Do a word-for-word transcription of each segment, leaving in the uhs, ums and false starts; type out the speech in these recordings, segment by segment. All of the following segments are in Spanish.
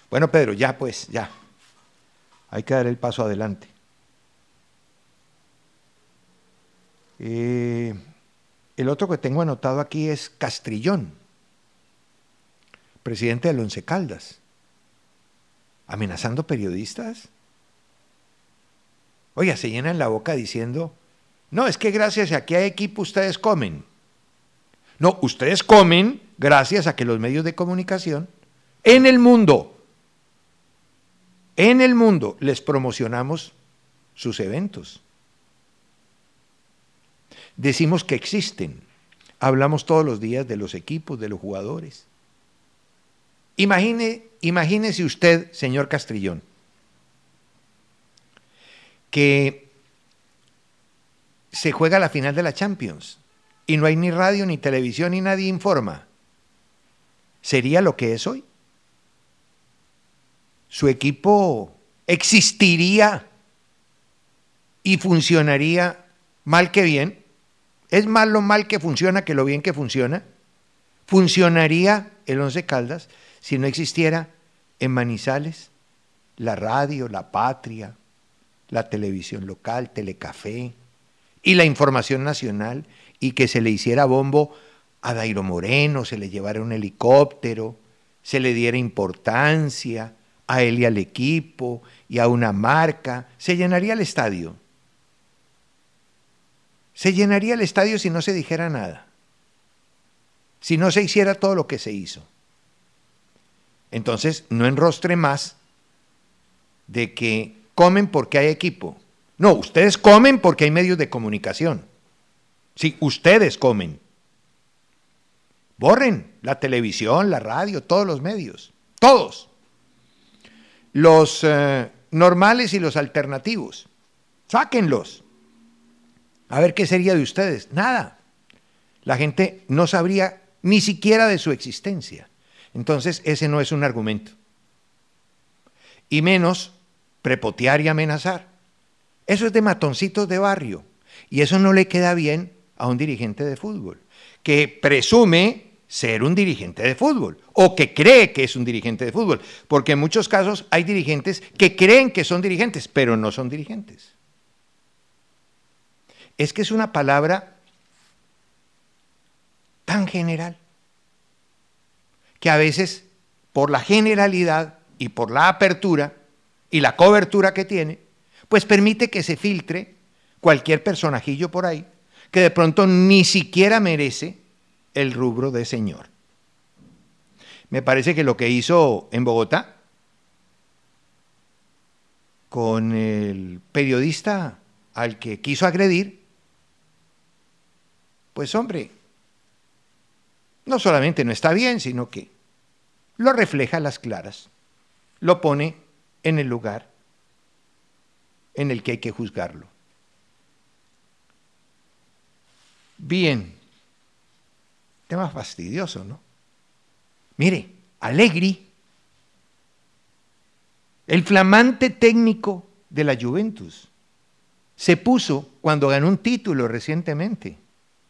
Bueno, Pedro, ya pues, ya. Hay que dar el paso adelante. Eh, el otro que tengo anotado aquí es Castrillón, presidente del Once Caldas, amenazando periodistas. Oiga, se llenan la boca diciendo, no, es que gracias a que hay equipo ustedes comen. No, ustedes comen gracias a que los medios de comunicación en el mundo, en el mundo les promocionamos sus eventos. Decimos que existen, hablamos todos los días de los equipos, de los jugadores. Imagine, imagínese usted, señor Castrillón, que se juega la final de la Champions y no hay ni radio, ni televisión, ni nadie informa. ¿Sería lo que es hoy? ¿Su equipo existiría y funcionaría mal que bien? ¿Es más lo mal que funciona que lo bien que funciona? ¿Funcionaría el Once Caldas si no existiera en Manizales la radio, la Patria, la televisión local, Telecafé y la información nacional, y que se le hiciera bombo a Dairo Moreno, se le llevara un helicóptero, se le diera importancia a él y al equipo y a una marca? Se llenaría el estadio. Se llenaría el estadio si no se dijera nada, si no se hiciera todo lo que se hizo. Entonces, no enrostre más de que comen porque hay equipo. No, ustedes comen porque hay medios de comunicación. Sí, ustedes comen. Borren la televisión, la radio, todos los medios, todos. Los eh, normales y los alternativos, sáquenlos. A ver qué sería de ustedes. Nada. La gente no sabría ni siquiera de su existencia. Entonces, ese no es un argumento. Y menos prepotear y amenazar. Eso es de matoncitos de barrio. Y eso no le queda bien a un dirigente de fútbol, que presume ser un dirigente de fútbol, o que cree que es un dirigente de fútbol, porque en muchos casos hay dirigentes que creen que son dirigentes, pero no son dirigentes. Es que es una palabra tan general que a veces, por la generalidad y por la apertura y la cobertura que tiene, pues permite que se filtre cualquier personajillo por ahí que de pronto ni siquiera merece el rubro de señor. Me parece que lo que hizo en Bogotá con el periodista al que quiso agredir, pues hombre, no solamente no está bien, sino que lo refleja a las claras, lo pone en el lugar en el que hay que juzgarlo. Bien, tema fastidioso, ¿no? Mire, Allegri, el flamante técnico de la Juventus, se puso, cuando ganó un título recientemente,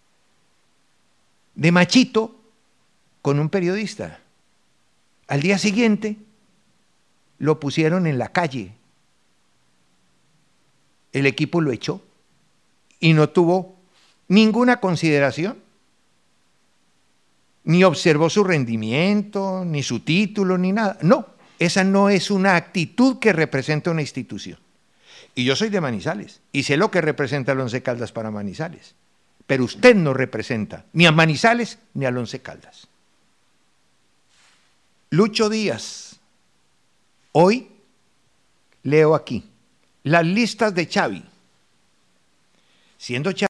de machito con un periodista. Al día siguiente lo pusieron en la calle. El equipo lo echó y no tuvo ninguna consideración, ni observó su rendimiento, ni su título, ni nada. No, esa no es una actitud que representa una institución. Y yo soy de Manizales y sé lo que representa el Once Caldas para Manizales, pero usted no representa ni a Manizales ni al Once Caldas. Lucho Díaz, hoy leo aquí las listas de Xavi, siendo Xavi